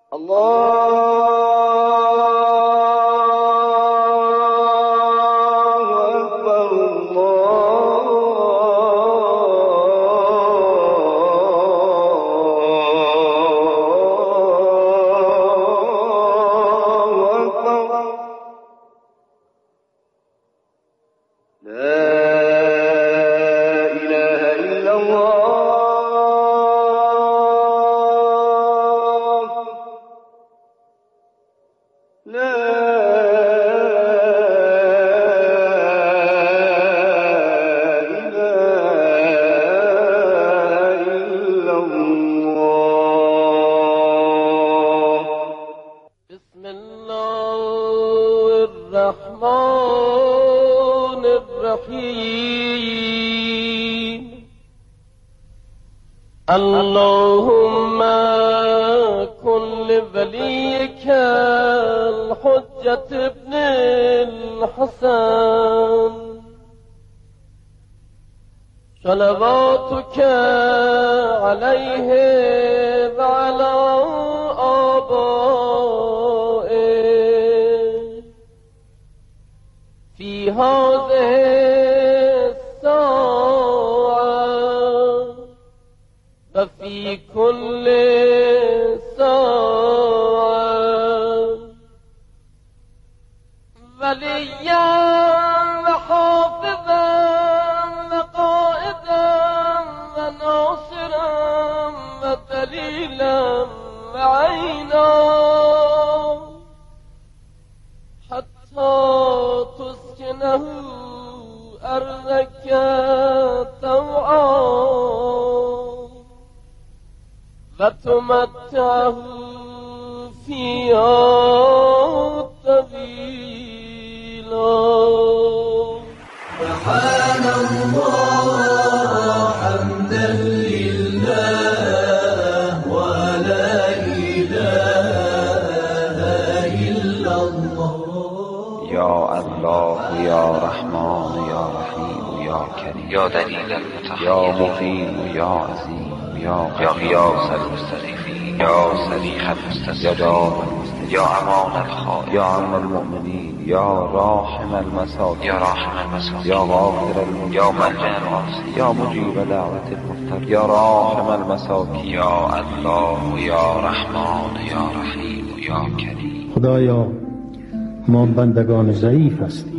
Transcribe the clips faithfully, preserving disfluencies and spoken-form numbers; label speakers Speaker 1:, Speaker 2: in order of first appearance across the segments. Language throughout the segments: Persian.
Speaker 1: اللهم كن لوليك الحجة ابن الحسن صلواتك عليه وعلى آبائه في هذه وفي كل ساعة وليا وحافظا وقائدا وناصرا ودليلا وعينا حتى تسكنه أرضك طوعا وتمتعه فيها طويلا.
Speaker 2: سبحان الله حمدا لله ولا إله إلا الله.
Speaker 3: يا الله يا رحمن يا رحيم يا كريم
Speaker 4: يا دليل المتخيل
Speaker 3: يا مقيم يا عظيم يا
Speaker 4: غياث المستضيفين يا صريخ المستسقين
Speaker 3: يا دار المستجيب
Speaker 4: يا امان الخائفين
Speaker 3: يا عم المؤمنين يا راحم المساكين
Speaker 4: يا راحم المساكين
Speaker 3: يا غافر المذنبين
Speaker 4: يا ملجأ العاصين
Speaker 3: يا مجيب دعوة المضطر يا راحم المساكين
Speaker 4: يا الله يا رحمن يا رحیم یا کریم.
Speaker 5: خدایا ما بندگان ضعیف هستیم،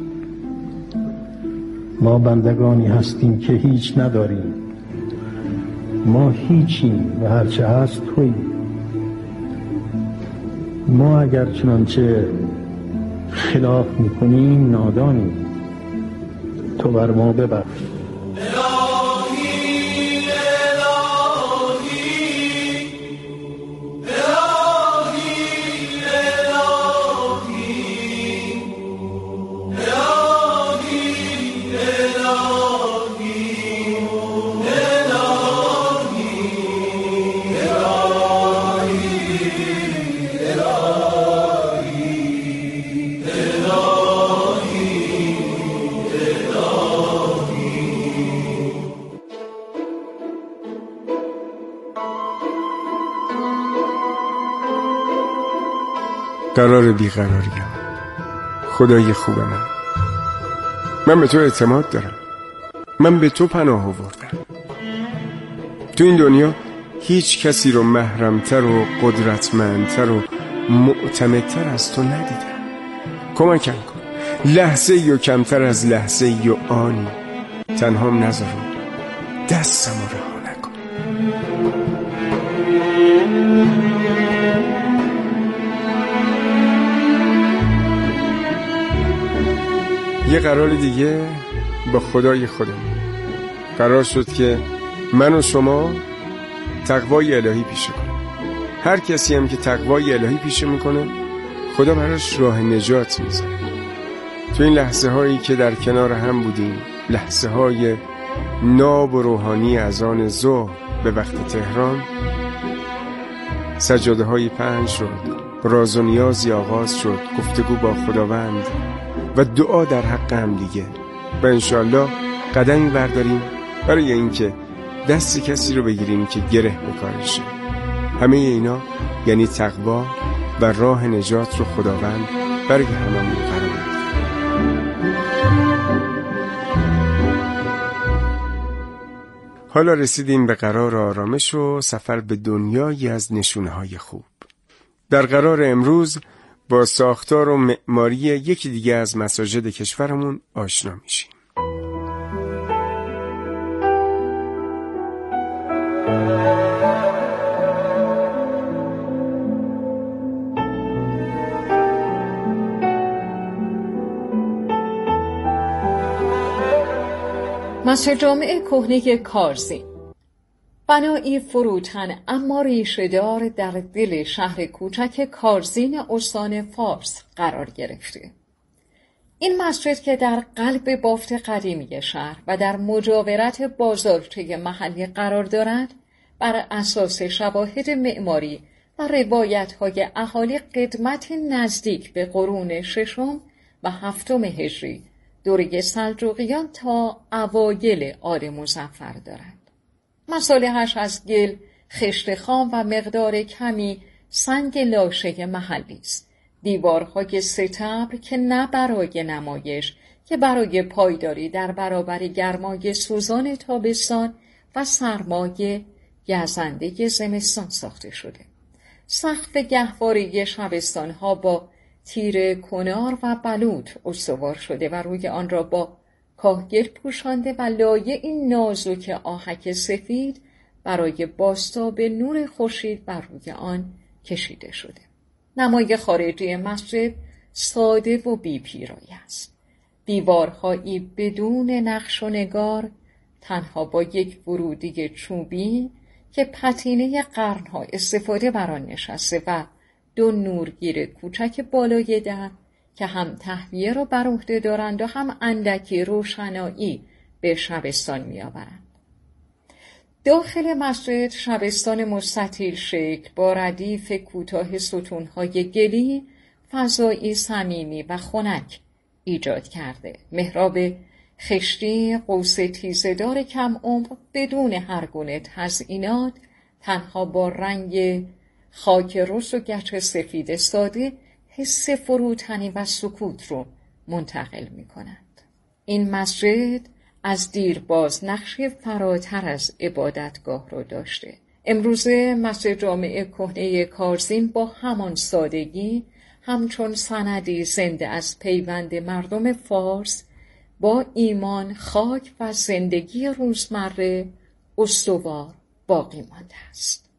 Speaker 5: ما بندگانی هستیم که هیچ نداریم، ما هیچیم و هرچه هست توییم. ما اگر چنانچه خلاف میکنیم نادانیم، تو بر ما ببخش.
Speaker 6: قرار بیقراریم. خدای خوب من، من به تو اعتماد دارم، من به تو پناه آوردم. تو این دنیا هیچ کسی رو محرمتر و قدرتمندتر و معتمدتر از تو ندیدم. کمکم کن، لحظه ای و کمتر از لحظه ای و آنی تنهام نذار، دستم رو رها نکن. یه قرار دیگه با خدای خودم قرار شد که من و شما تقوای الهی پیشه کنیم. هر کسی هم که تقوای الهی پیشه میکنه خدا براش راه نجات میذاره. تو این لحظه هایی که در کنار هم بودیم، لحظه های ناب و روحانی از آن ظهر به وقت تهران، سجاده های پهن شد، راز و نیازی آغاز شد، گفتگو با خداوند و دعا در حق هم دیگه و انشالله قدمی برداریم برای اینکه دست کسی رو بگیریم که گره به کارشه. همه اینا یعنی تقوا و راه نجات رو خداوند برای هممون قرار داده. حالا رسیدیم به قرار آرامش و سفر به دنیایی از نشونه‌های خوب. در قرار امروز با ساختار و معماری یکی دیگه از مساجد کشورمون آشنا میشیم.
Speaker 7: مسجد جامع کهنه کارزین، بنایی فروتن اما ریشه‌دار در دل شهر کوچک کارزین استان فارس قرار گرفته. این مسجد که در قلب بافت قدیمی شهر و در مجاورت بازارچه محلی قرار دارد، بر اساس شواهد معماری و روایت‌های اهالی قدمت نزدیک به قرون ششم و هفتم هجری دوره سلجوقیان تا اوایل آل مظفر دارد. مصالحش از گل، خشت خام و مقدار کمی سنگ لاشه محلی است. دیوارهای ستبر که نه برای نمایش که برای پایداری در برابر گرمای سوزان تابستان و سرمای گزنده زمستان ساخته شده. سقف گهواره شبستانها با تیر کنار و بلوط استوار شده و روی آن را با کاهگل پوشانده و لایه این نازک آهک سفید برای بازتاب نور خورشید بر روی آن کشیده شده. نمای خارجی مسجد ساده و بی پیرایه است. دیوارهایی بدون نقش و نگار، تنها با یک ورودی چوبی که پتینه قرنها استفاده بر آن نشسته و دو نورگیر کوچک بالای در که هم تهویه را بر عهده دارند و هم اندکی روشنایی به شبستان می‌آورند. داخل مسجد شبستان مستطیل شکل با ردیف کوتاه ستون‌های گلی فضایی صمیمی و خنک ایجاد کرده. محراب خشتی قوس تیزه‌دار کم عمق بدون هر گونه تزئینات، تنها با رنگ خاک رس و گچ سفید ساده حس فروتنی و سکوت رو منتقل می کند. این مسجد از دیرباز نقشی فراتر از عبادتگاه رو داشته. امروزه مسجد جامع کهنه کارزین با همان سادگی همچون سندی زنده از پیوند مردم فارس با ایمان، خاک و زندگی روزمره استوار باقی مانده است.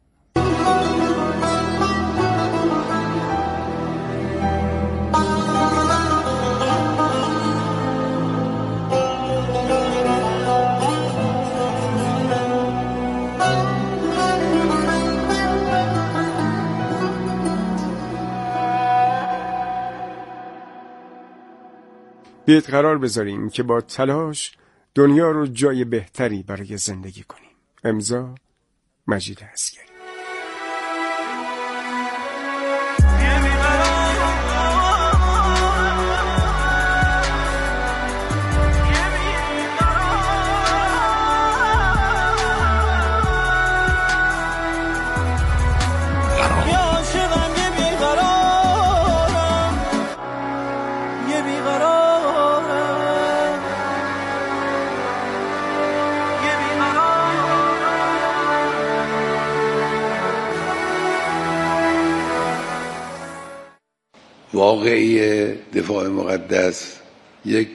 Speaker 6: بیایید قرار بذاریم که با تلاش دنیا رو جای بهتری برای زندگی کنیم. امضا مجید عسگری.
Speaker 8: واقعی دفاع مقدس یک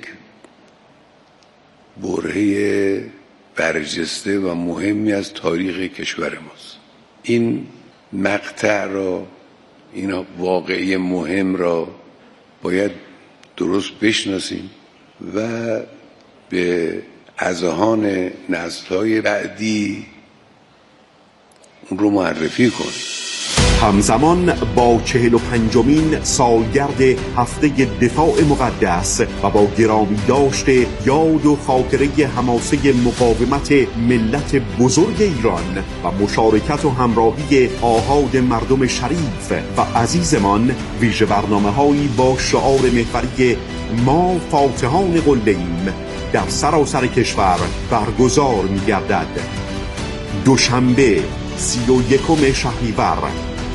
Speaker 8: برهه برجسته و مهمی از تاریخ کشور ماست. این مقطع را، این واقعی مهم را باید درست بشناسیم و به اذهان نسل‌های بعدی اون رو معرفی کنیم.
Speaker 9: همزمان با چهل و پنجمین سالگرد هفته دفاع مقدس و با گرامی داشته یاد و خاطره حماسه مقاومت ملت بزرگ ایران و مشارکت و همراهی آحاد مردم شریف و عزیزمان، ویژه برنامه‌هایی با شعار محوری ما فاتحان قله‌ایم در سراسر کشور برگزار می‌گردد. دوشنبه سی و یکم شهریور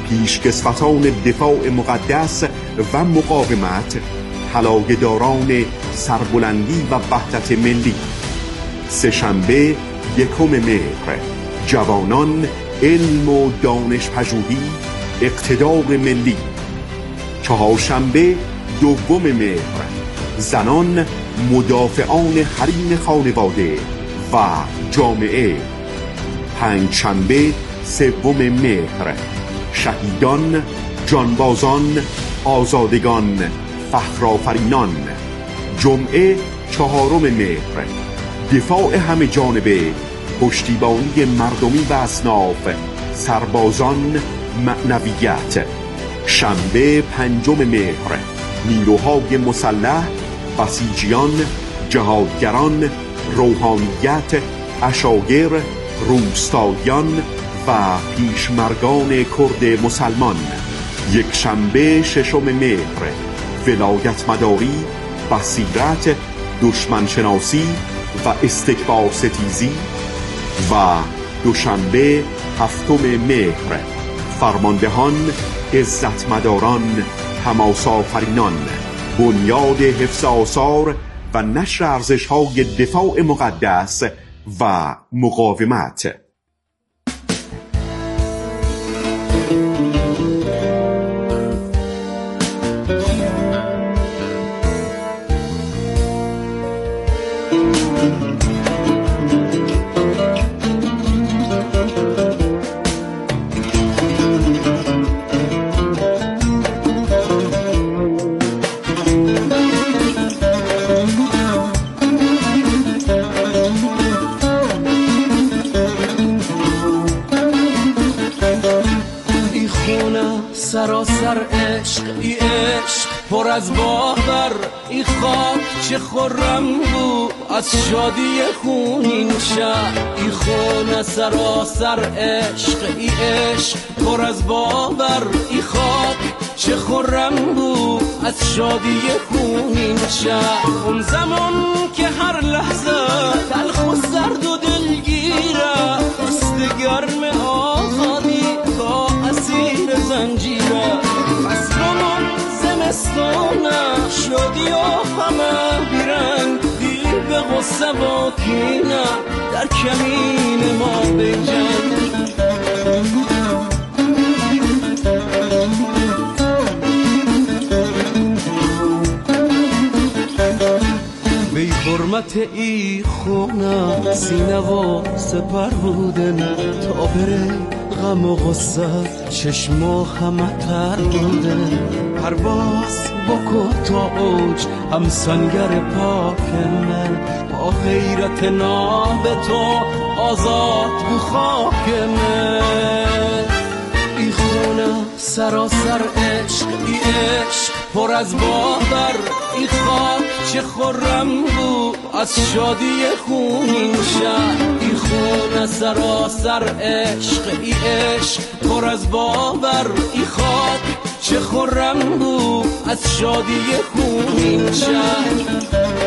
Speaker 9: پیشکسوتان دفاع مقدس و مقاومت، طلایه‌داران سربلندی و وحدت ملی. سه‌شنبه یکم مهر، جوانان علم و دانش پژوهی، اقتدار ملی. چهارشنبه دوم مهر، زنان مدافعان حریم خانواده و جامعه. پنجشنبه سوم مهر، شهیدان، جانبازان، آزادگان، فخرآفرینان. جمعه چهارم مهر، دفاع همه جانبه، پشتیبانی مردمی و اصناف، سربازان، معنویت. شنبه پنجم مهر، نیروهای مسلح، بسیجیان، جهادگران، روحانیت، عشایر، روستاییان و پیشمرگان کرد مسلمان. یک شنبه ششم مهر، ولایت مداری، بصیرت، دشمن شناسی و استکبار ستیزی. و دوشنبه هفتم مهر، فرماندهان، عزت مداران، حماس آفرینان، بنیاد حفظ آثار و نشر ارزش‌های دفاع مقدس و مقاومت.
Speaker 1: سراسر عشق، ای عشق پر از باور، ای خاک چه خرم بود از شادی خونین شهر. ای خونه سراسر عشق، ای عشق پر از باور، ای خاک چه خرم بود از شادی خونین شهر. اون زمان که هر لحظه تلخ و سرد و دلگیره، دست گرم آزادی تا اسیر زنجیره. فصلمون زمستانه شدی و همه بیرنگ، دیر به غصه و کینه در کمین ما بجنگ. بی حرمت ای خونه سینه و سپر بودن، تا بره غم و غصه چشما همه تر بودن. پرواز بکو تا اوج همسنگر پاک من، با غیرت ناب تو آزاد بو خاک من. ای خونه سراسر عشق، ای عشق پر از باور، ای خاک چه خرم بود از شادی خونین شهر. ای خونه سراسر عشق، ای عشق پر از باور، ای خاک چه خرم بود از شادی خونین شهر.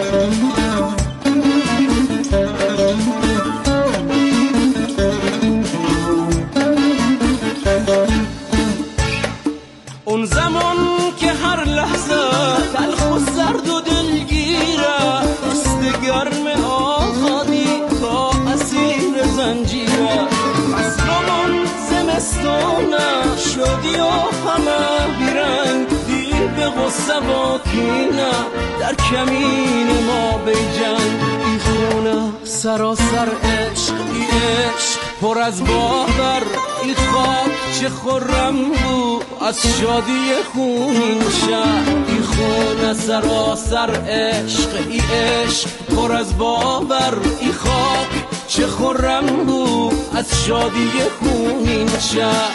Speaker 1: اون زمان که هر لحظه تلخ و سرد و دلگیره، دست گرم آزادی تا اسیر زنجیره. فصلمون زمستانه شدی و همه بیرنگ، دیر به غصه و کینه در کمین ما بجنگ. ای خونه سراسر عشق، ای عشق پر از باور، ای خاک چه خرم بود از شادی خونین شهر. ای خونه سراسر عشق، ای عشق پر از باور، ای خاک چه خرم بود از شادی خونین شهر.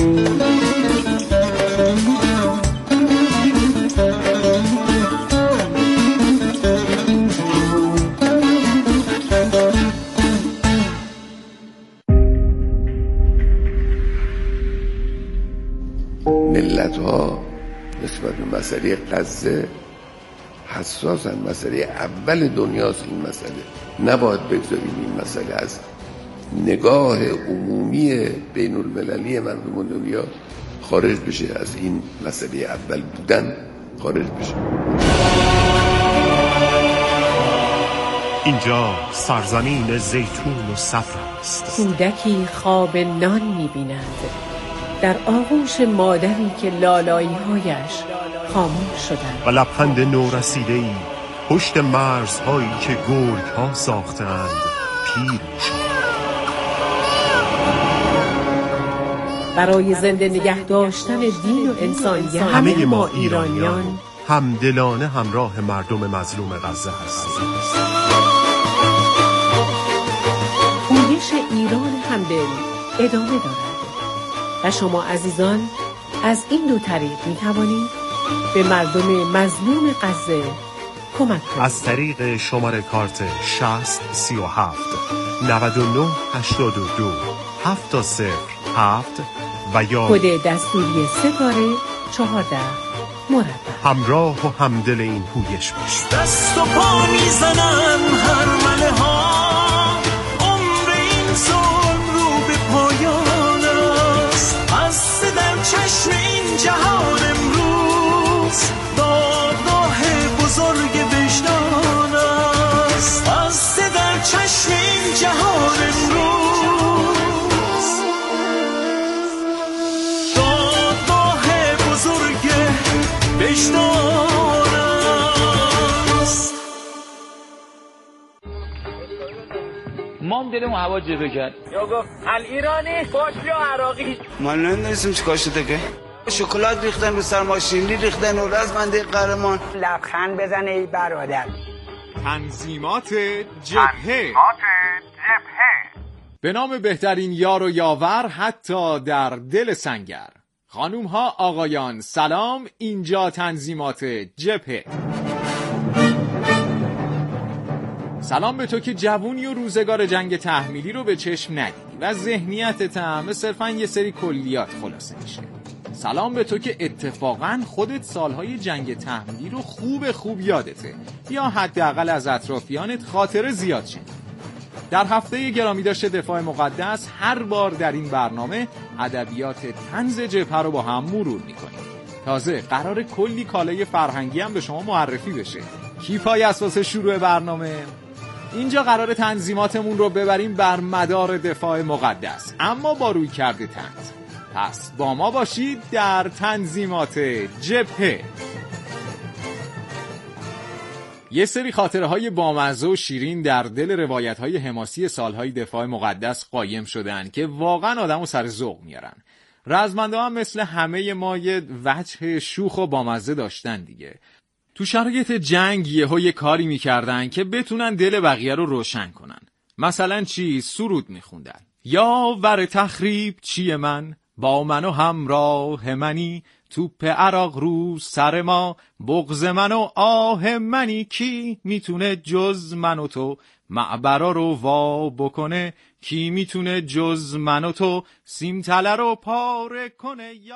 Speaker 8: ملت ها نسبت به مسئله غزه حساسن. مسئله اول دنیاست این مسئله. نباید بگذاریم این مسئله از نگاه عمومی بین المللی مردم دنیا خارج بشه، از این مسئله اول بودن خارج بشه.
Speaker 9: اینجا سرزمین زیتون و صفر است.
Speaker 10: کودکی خواب نان می‌بیند در آغوش مادری که لالایی‌هایش خاموش شدند
Speaker 9: و لبخند نورسیده‌ای پشت مرزهایی که گرگ‌ها ساختند پیر شد.
Speaker 10: برای زنده نگه داشتن دین و انسانیت
Speaker 9: همه ما ایرانیان همدلانه همراه مردم مظلوم غزه هستیم.
Speaker 10: پویش ایران همدل ادامه دارد و شما عزیزان از این دو طریق می توانید به مردم مظلوم غزه کمک کنید.
Speaker 9: از طریق شماره کارت شصت سی و هفت نود و نه هشتاد و دو هفت صفر هفت و یا
Speaker 10: کد دستوری ستاره چهارده مربع.
Speaker 9: همراه و همدل این پویش باشید.
Speaker 11: دست و پا میزنن هر مله ها، عمر این ظلم رو به پایان است. از در چشم این جهان امروز دادگاه بزرگ وجدان است. از در چشم این جهان امروز دادگاه بزرگ وجدان است.
Speaker 12: مام دلمون هوا جبه کرد یا گفت الایرانی باش یا عراقی.
Speaker 13: ما نمیدونستیم چی کار شده که شکلات ریختن رو سر ماشینی ریختن و رزمنده قهرمان.
Speaker 14: لبخند بزن ای برادر.
Speaker 15: تنظیمات جبهه به نام بهترین یار و یاور حتی در دل سنگر. خانوم ها آقایان سلام، اینجا تنظیمات جبهه. سلام به تو که جوونی و روزگار جنگ تحمیلی رو به چشم ندیدی و ذهنیتت هم صرفاً یه سری کلیات خلاصه میشه. سلام به تو که اتفاقاً خودت سالهای جنگ تحمیلی رو خوب خوب یادته یا حداقل از اطرافیانت خاطره زیاد شد. در هفته گرامی داشته دفاع مقدس هر بار در این برنامه ادبیات طنز جبهه رو با هم مرور میکنیم. تازه قرار کلی کالای فرهنگی هم به شما معرفی بشه. کی پای اساس شروع برنامه؟ اینجا قرار تنظیماتمون رو ببریم بر مدار دفاع مقدس، اما با روی کرده طنز. پس با ما باشید در تنظیمات جبهه. یه سری خاطره های بامزه و شیرین در دل روایت های حماسی سالهای دفاع مقدس قایم شدن که واقعا آدمو سر ذوق میارن. رزمنده هم مثل همه ما یه وجه شوخ و بامزه داشتن دیگه. تو شرایط جنگ یهو یه کاری میکردن که بتونن دل بقیه رو روشن کنن. مثلا چی؟ سرود میخوندن. یا ور تخریب چیه من، با من و همراه منی، توپ عراق رو سر ما، بغض من و آه منی، کی میتونه جز من و تو معبرا رو وا بکنه، کی میتونه جز من و تو سیم تله رو پاره کنه. یا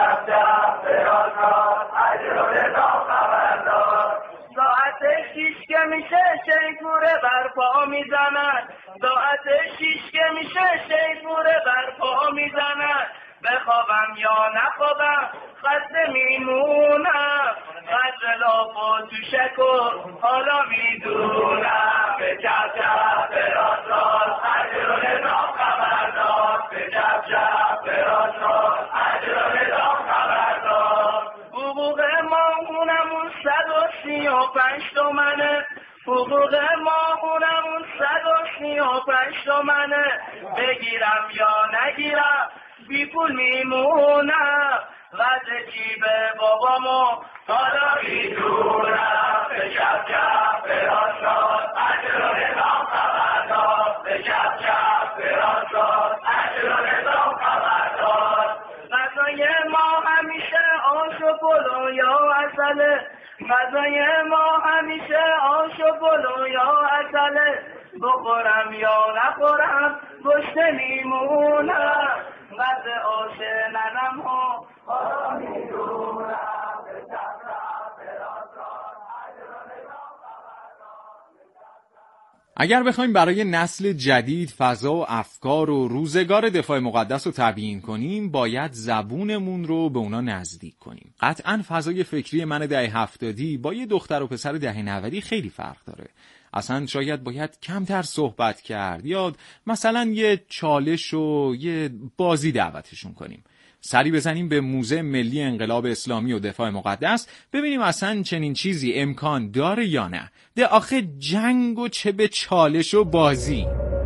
Speaker 16: ساعت شیش که میشه شیپوره برپا میزنن، ساعت شیش که میشه شیپوره برپا میزنن، بخوابم یا نخوابم خسته میمونم، خجلاب و توشک و حالا میدونم، به چپ چپ به راست راست اجر و نظام خبردار، به چپ چپ به راست راست اجر و نظام خبردار. حقوق ماهونمون صد و سی و پنج تومنه، حقوق ماهونمون صد و سی و پنج تومنه، بگیرم یا نگیرم بی پول میمونم، غد جیب بابامو حالا میدونم، به چپ چپ به راست راست اجر و نظام خبردار، به چپ چپ به راست راست اجر و نظام خبردار. غذای ما همیشه آش و پلو یا عسله، غذای ما همیشه آش و پلو یا عسله، بخورم یا نخورم گشته میمونم، غذ آش ننم ها حالا میدونم، به چپ چپ به راست راست اجر و نظام خبردار.
Speaker 15: اگر بخوایم برای نسل جدید فضا و افکار و روزگار دفاع مقدس رو تبیین کنیم، باید زبونمون رو به اونا نزدیک کنیم. قطعاً فضای فکری من دهه هفتادی با یه دختر و پسر دهه نودی خیلی فرق داره. اصلا شاید باید کمتر صحبت کرد یا مثلا یه چالش و یه بازی دعوتشون کنیم. سری بزنیم به موزه ملی انقلاب اسلامی و دفاع مقدس، ببینیم اصلا چنین چیزی امکان داره یا نه. ده آخه جنگ و چه به چالش و بازی.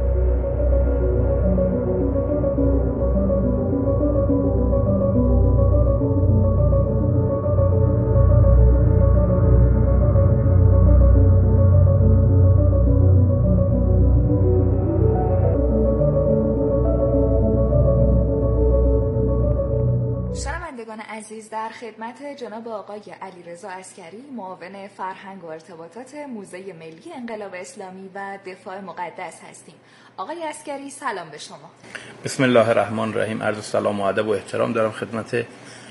Speaker 17: عزیز، در خدمت جناب آقای علیرضا عسکری، معاون فرهنگ و ارتباطات موزه ملی انقلاب اسلامی و دفاع مقدس هستیم. آقای عسکری سلام به شما.
Speaker 18: بسم الله الرحمن الرحیم. عرض سلام و ادب و احترام دارم خدمت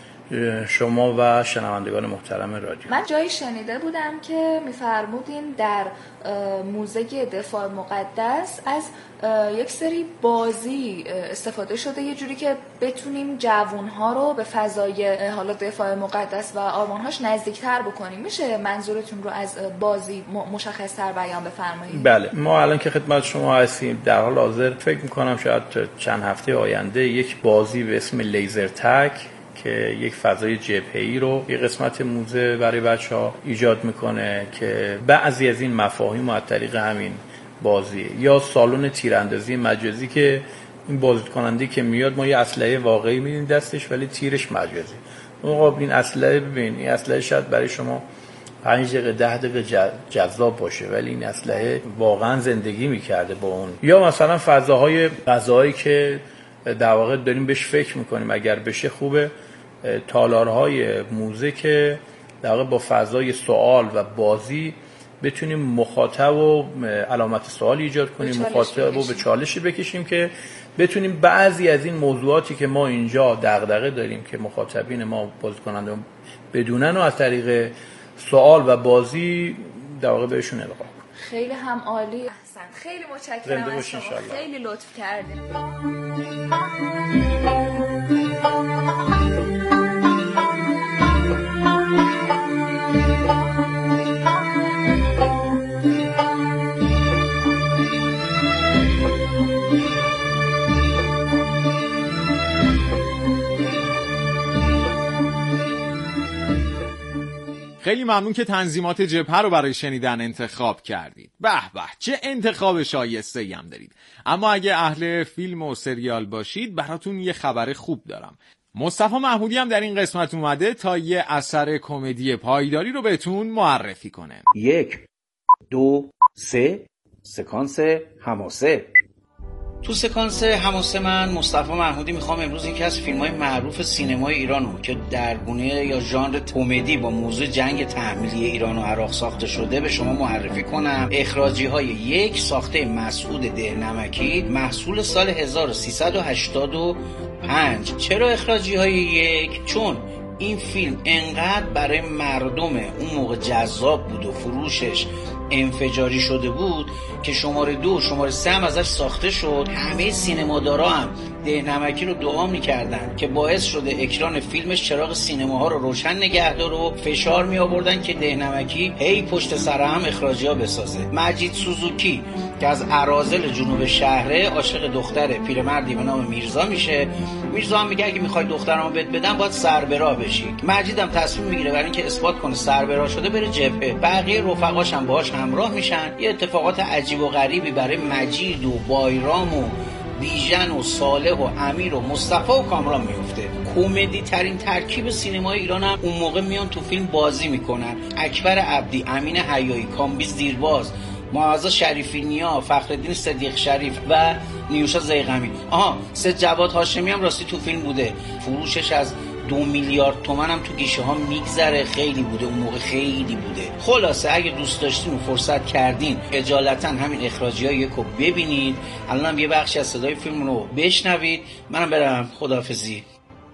Speaker 18: شما و شنوندگان محترم رادیو.
Speaker 17: من جایی شنیده بودم که می‌فرمودین در موزه دفاع مقدس از یک سری بازی استفاده شده، یه جوری که بتونیم جوان‌ها رو به فضای حالا دفاع مقدس و آرمان‌هاش نزدیک‌تر بکنیم. میشه منظورتون رو از بازی مشخص‌تر بیان بفرمایید؟
Speaker 18: بله، ما الان که خدمت شما هستیم در حال حاضر فکر می‌کنم شاید چند هفته آینده یک بازی به اسم لیزر تک که یک فضای جبهه‌ای رو یک قسمت موزه برای بچه‌ها ایجاد میکنه که بعضی از این مفاهیم از طریق همین بازی، یا سالن تیراندازی مجازی که این بازدیدکننده که میاد ما یه اسلحه واقعی میدیم دستش ولی تیرش مجازی. آقا این اسلحه ببین، این اسلحه شاید برای شما پنج دقیقه ده دقیقه جذاب باشه ولی این اسلحه واقعا زندگی میکرده با اون. یا مثلا فضاهای غذایی که در واقع داریم بهش فکر میکنیم اگر بشه خوبه، تالارهای موزه که در واقع با فضای سوال و بازی بتونیم مخاطب و علامت سوال ایجاد کنیم، مخاطب رو به چالشی بکشیم که بتونیم بعضی از این موضوعاتی که ما اینجا دغدغه داریم که مخاطبین ما بازیکننده بدونن و از طریق سوال و بازی در واقع بهشون القا کنیم.
Speaker 17: خیلی هم عالی، احسن. خیلی متشکرم از شما، خیلی لطف کردید.
Speaker 15: خیلی ممنون که تنظیمات جبهه رو برای شنیدن انتخاب کردید. به به، چه انتخاب شایسته‌ای هم دارید. اما اگه اهل فیلم و سریال باشید براتون یه خبر خوب دارم. مصطفی محمودی هم در این قسمت اومده تا یه اثر کمدی پایداری رو بهتون معرفی کنه.
Speaker 19: یک، دو، سه، سکانس حماسه. تو سکانس حماسه من مصطفی محمودی میخوام امروز یکی از فیلم‌های معروف سینمای ایرانو که در گونه یا ژانر کمدی با موضوع جنگ تحمیلی ایران و عراق ساخته شده به شما معرفی کنم. اخراجی‌های یک ساخته مسعود دهنمکی محصول سال هزار و سیصد و هشتاد و پنج. چرا اخراجی‌های یک؟ چون این فیلم انقدر برای مردم اون موقع جذاب بود و فروشش انفجاری شده بود که شماره دو شماره سه هم ازش ساخته شد. همه سینمادارا هم دهنمکی رو دعا می‌کردن که باعث شده اکران فیلمش چراغ سینماها رو روشن نگه داره و فشار می آوردن که دهنمکی هی پشت سر هم اخراجی‌ها بسازه. مجید سوزوکی که از اراذل جنوب شهره عاشق دختر پیرمردی به نام میرزا میشه. میرزا هم میگه اگه می‌خوای دخترمو بهت بدم باید سربرا بشی. مجید هم تصمیم میگیره برای اینکه اثبات کنه سربرا شده بره جبهه. بقیه رفقاش هم باهاش همراه میشن. یه اتفاقات عجیب و غریبی برای مجید و بایرام و بیژن و صالح و امیر و مصطفی و کامران میفته. کمدی ترین ترکیب سینمای ایران هم اون موقع میان تو فیلم بازی میکنن. اکبر عبدی، امین حیایی، کامبیز دیرباز، معاذ شریفی نیا، فخرالدین صدیق شریف و نیوشا زیغمی. آها، سید جواد هاشمی هم راستی تو فیلم بوده. فروشش از دو میلیارد تومن هم تو گیشه ها میگذره. خیلی بوده اون موقع، خیلی بوده. خلاصه اگه دوست داشتین و فرصت کردین اجالتا همین اخراجی ها یکو ببینید. الان هم یه بخشی از صدای فیلم رو بشنوید. منم برم، خداحافظی.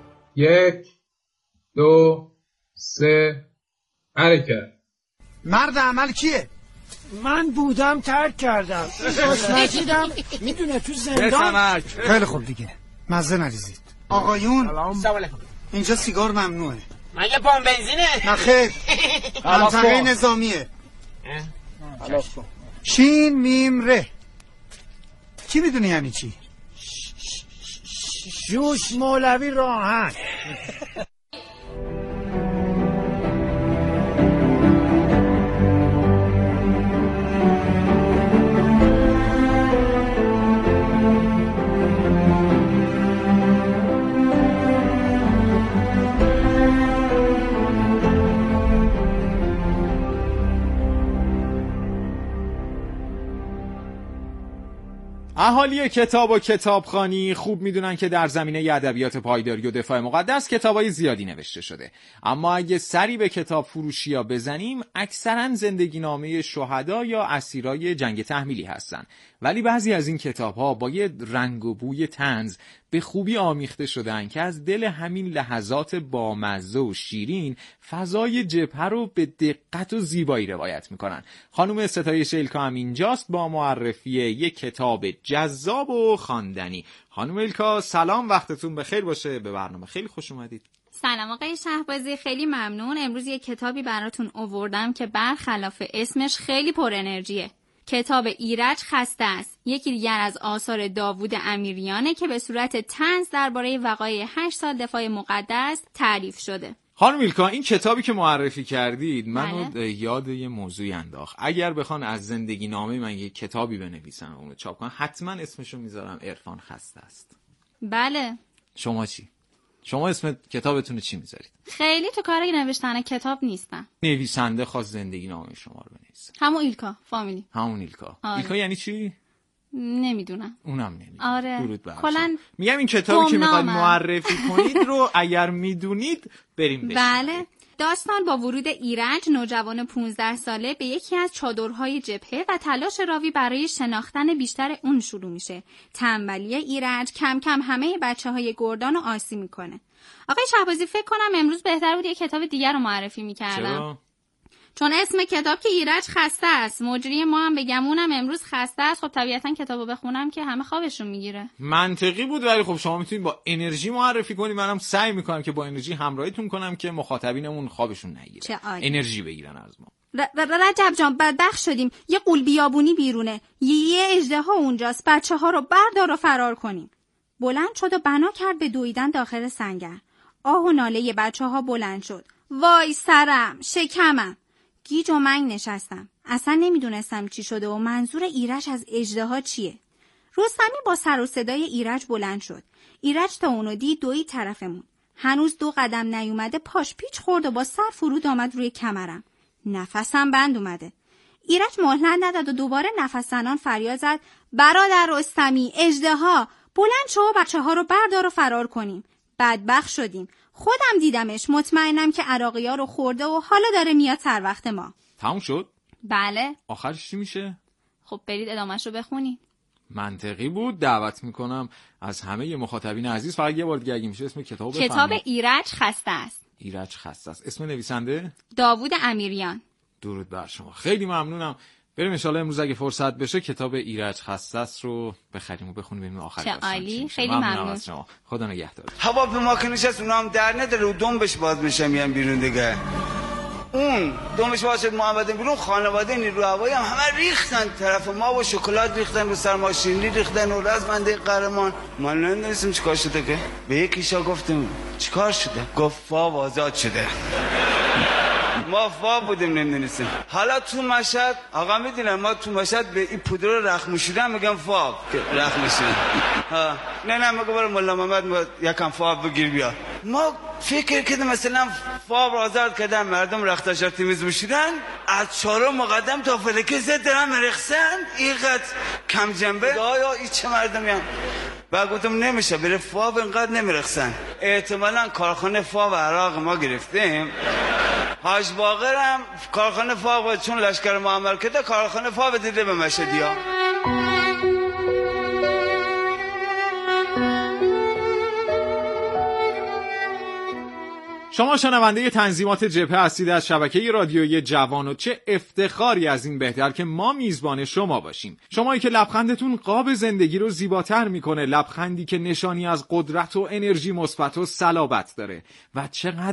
Speaker 20: یک، دو، سه، حرکت.
Speaker 21: مرد عمل کیه؟
Speaker 20: من بودم ترک کردم. مجیدم میدونه تو زندان.
Speaker 21: خیلی خوب دیگه، مزه نریزید. آقایون سلام علیکم. اینجا سیگار ممنوعه.
Speaker 14: مگه پام بنزینه؟
Speaker 21: نه خیر، منطقه نظامیه. شین میم ره. چی میدونی یعنی چی؟
Speaker 20: شوش مولوی راهن.
Speaker 15: اهالی کتاب و کتابخوانی خوب میدونن که در زمینه ادبیات پایداری و دفاع مقدس کتابای زیادی نوشته شده، اما اگه سری به کتاب فروشی‌ها بزنیم اکثرا زندگی نامه شهدا یا اسیرای جنگ تحمیلی هستن، ولی بعضی از این کتاب‌ها با یه رنگ و بوی طنز به خوبی آمیخته شدن که از دل همین لحظات بامزه و شیرین فضای جبهه رو به دقت و زیبایی روایت میکنن. خانم ستایش الکا هم اینجاست با معرفی یک کتاب جذاب و خواندنی. خانم الکا سلام، وقتتون بخیر باشه، به برنامه خیلی خوش اومدید.
Speaker 22: سلام آقای شهبازی، خیلی ممنون. امروز یک کتابی براتون آوردم که برخلاف اسمش خیلی پر انرژیه. کتاب ایرج خسته است. یکی دیگر از آثار داوود امیریانه که به صورت طنز درباره وقایع هشت سال دفاع مقدس تعریف شده.
Speaker 15: خانم ایلکا، این کتابی که معرفی کردید منو بله. یاد یه موضوعی انداخت. اگر بخوان از زندگی نامه من یه کتابی بنویسن اونو چاپ کنن، حتما اسمشو میذارم عرفان خسته است.
Speaker 22: بله.
Speaker 15: شما چی؟ شما اسم کتابتون چی میذارید؟
Speaker 22: خیلی تو کار نوشتن کتاب نیستم.
Speaker 15: نویسنده خواست زندگی نامه شما رو بنویسه.
Speaker 22: همون ایلکا فامیلی.
Speaker 15: همون ایلکا.
Speaker 22: آره.
Speaker 15: ایلکا یعنی چی؟
Speaker 22: نمیدونم.
Speaker 15: اونم نمیدونم.
Speaker 22: آره.
Speaker 15: درود بر
Speaker 22: کلاً
Speaker 15: میگم این کتابی که میخواید معرفی کنید رو اگر میدونید بریم بشیم.
Speaker 22: بله. داستان با ورود ایرج، نوجوان پانزده ساله، به یکی از چادرهای جبهه و تلاش راوی برای شناختن بیشتر اون شروع میشه. تنبلی ایرج کم کم همه بچه‌های گردان رو آسی میکنه. آقای شهبازی، فکر کنم امروز بهتر بود یه کتاب دیگر رو معرفی میکردم.
Speaker 15: چرا؟
Speaker 22: چون اسم کتاب که ایرج خسته است، مجری ما هم بگمونم امروز خسته است، خب طبیعتا کتابو بخونم که همه خوابشون میگیره.
Speaker 15: منطقی بود، ولی خب شما میتونید با انرژی معرفی کنید. منم سعی میکنم که با انرژی همراهیتون کنم که مخاطبینمون خوابشون نگیره، انرژی بگیرن از ما.
Speaker 22: ر- ر- رجب جان، بدبخت شدیم، یه غول بیابونی بیرونه، یه اژدها اونجاست، بچه‌ها رو بردار و فرار کنیم. بلند شد و بنا کرد به دویدن داخل سنگر. آه و ناله بچه‌ها بلند شد. وای سرم، شکمم. گیج و منگ نشستم. اصلا نمیدونستم چی شده و منظور ایرج از اژدها چیه. رستمی با سر و صدای ایرج بلند شد. ایرج تا اونو دید دوید طرفمون. هنوز دو قدم نیومده پاش پیچ خورد و با سر فرود آمد روی کمرم. نفسم بند اومده. ایرج مهلت نداد و دوباره نفس زنان فریاد زد: برادر رستمی، اژدها، بلند شو و بچه ها رو بردار و فرار کنیم. بدبخت شدیم. خودم دیدمش، مطمئنم که عراقی‌ها رو خورده و حالا داره میاد سر وقت ما.
Speaker 15: تموم شد؟
Speaker 22: بله.
Speaker 15: آخرش چی میشه؟
Speaker 22: خب برید ادامهش رو بخونید.
Speaker 15: منطقی بود. دعوت میکنم از همه مخاطبین عزیز فقط یه بار دیگه اگه میشه اسم کتاب بفرمایید.
Speaker 22: کتاب ایرج خسته است.
Speaker 15: ایرج خسته است. اسم نویسنده؟
Speaker 22: داوود امیریان.
Speaker 15: درود بر شما. خیلی ممنونم. بریم ان شاءالله امروز اگه فرصت بشه کتاب ایرج خسته است رو بخریم و بخونیم ببینیم آخر
Speaker 22: چه عالی. خیلی ممنون
Speaker 15: از شما. خدا نگهدار.
Speaker 13: هواپیما که نشست اونا هم در نداره و دمبش باز میشه میان بیرون دیگه. اون دمش باز شد محمد بیرون، خانواده نیرو هوایی هم همه ریختن طرف ما و شکلات ریختن رو سر ماشینی ریختن و رزمنده قهرمان. ما نمیدونستیم چیکار شده که به یکیشا گفتیم چیکار شده؟ گفت فاو آزاد شده. ما فا بودیم نمیدونستیم. حالا تو مشهد آقا میدونن ما تو مشهد به این پودر رخ میشورن میگن فا که رخ میشورن. ها نه نه میگه برو مولا محمد یکم فا بگیر بیا. ما فکر کردیم مثلا فا رو آزاد کردن مردم رختاشار تمیز بشورن، از چهارم مقدم تا فلکه زد دارن مرخصن. اینقدر کم جنبه آیا این چه مردمی هم؟ بعد گفتم نمیشه بره فا اینقدر نمیرخصن. احتمالاً کارخانه فا و عراق ما گرفتیم. حاج باقر هم کارخانه فا بود، چون لشکر ما عمل کرده کارخانه فا بدیده به مشهدی ها.
Speaker 15: شما شنونده تنظیمات جبهه هستید از شبکه رادیویی جوان و چه افتخاری از این بهتر که ما میزبان شما باشیم. شمایی که لبخندتون قاب زندگی رو زیباتر میکنه، لبخندی که نشانی از قدرت و انرژی مثبت و صلابت داره و چقدر